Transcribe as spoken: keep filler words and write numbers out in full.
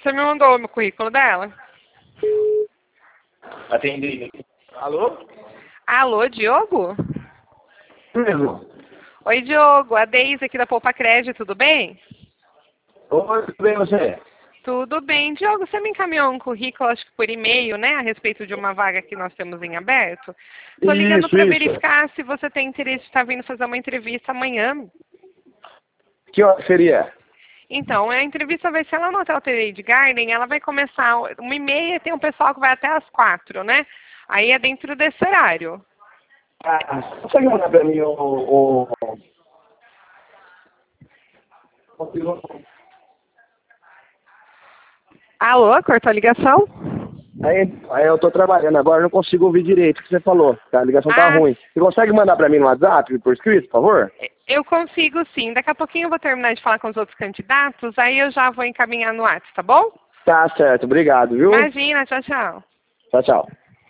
Você me mandou o meu currículo dela? Atendi. Alô? Alô, Diogo? Mesmo. Oi, Diogo. A Deise aqui da Poupa Crédito, tudo bem? Oi, tudo bem você? Tudo bem. Diogo, você me encaminhou um currículo, acho que por e-mail, né, a respeito de uma vaga que nós temos em aberto? Estou ligando Isso, para isso. verificar se você tem interesse de estar vindo fazer uma entrevista amanhã. Que hora seria? Então, a entrevista vai ser lá no Hotel Trade Garden, ela vai começar uma e meia e tem um pessoal que vai até às quatro, né? Aí é dentro desse horário. Ah, consegue mandar pra mim o... o... Alô, cortou a ligação? Aí, aí eu tô trabalhando agora, não consigo ouvir direito o que você falou, tá? A ligação tá Ah, ruim. Você consegue mandar pra mim no WhatsApp, por escrito, por favor? eu consigo sim. Daqui a pouquinho eu vou terminar de falar com os outros candidatos, aí eu já vou encaminhar no WhatsApp, tá bom? Tá certo, obrigado, viu? Imagina, tchau, tchau. Tchau, tchau.